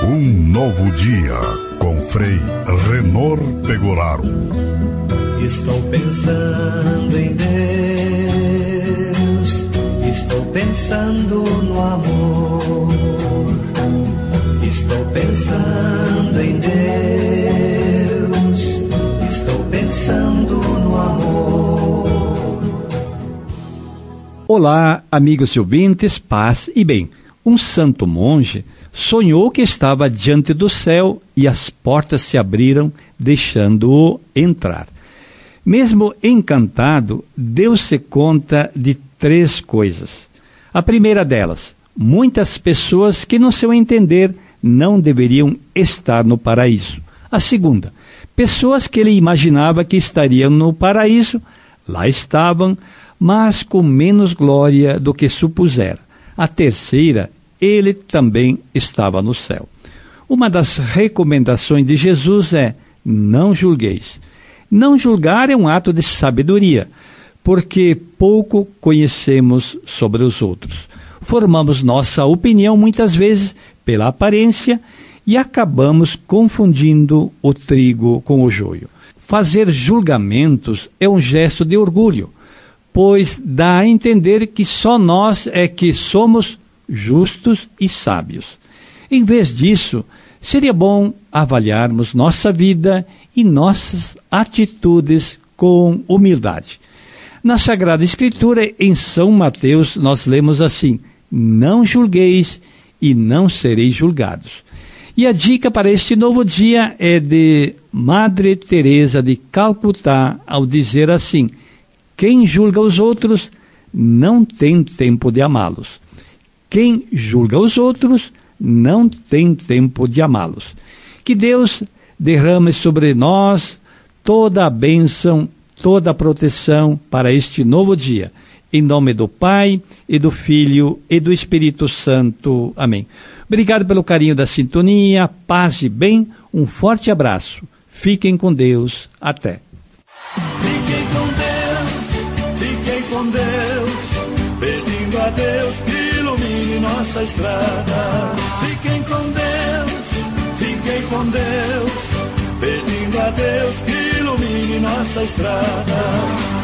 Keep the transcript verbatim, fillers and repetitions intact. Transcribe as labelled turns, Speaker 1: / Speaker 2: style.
Speaker 1: Um novo dia com Frei Renor Pegoraro.
Speaker 2: Estou pensando em Deus, estou pensando no amor, estou pensando em Deus, estou pensando no amor.
Speaker 3: Olá, amigos e ouvintes, paz e bem. Um santo monge sonhou que estava diante do céu e as portas se abriram, deixando-o entrar. Mesmo encantado, deu-se conta de três coisas. A primeira delas, muitas pessoas que, no seu entender, não deveriam estar no paraíso. A segunda, pessoas que ele imaginava que estariam no paraíso, lá estavam, mas com menos glória do que supusera. A terceira, ele também estava no céu. Uma das recomendações de Jesus é: não julgueis. Não julgar é um ato de sabedoria, porque pouco conhecemos sobre os outros. Formamos nossa opinião muitas vezes pela aparência e acabamos confundindo o trigo com o joio. Fazer julgamentos é um gesto de orgulho, pois dá a entender que só nós é que somos justos e sábios. Em vez disso, seria bom avaliarmos nossa vida e nossas atitudes com humildade. Na Sagrada Escritura, em São Mateus, nós lemos assim: não julgueis e não sereis julgados. E a dica para este novo dia é de Madre Teresa de Calcutá, ao dizer assim: quem julga os outros não tem tempo de amá-los. Quem julga os outros não tem tempo de amá-los. Que Deus derrame sobre nós toda a bênção, toda a proteção para este novo dia. Em nome do Pai, e do Filho, e do Espírito Santo. Amém. Obrigado pelo carinho da sintonia, paz e bem, um forte abraço. Fiquem com Deus. Até.
Speaker 2: Fiquem com Deus, fiquem com Deus, pedindo a Deus que ilumine nossa estrada. Fiquem com Deus, fiquem com Deus, pedindo a Deus que ilumine nossa estrada.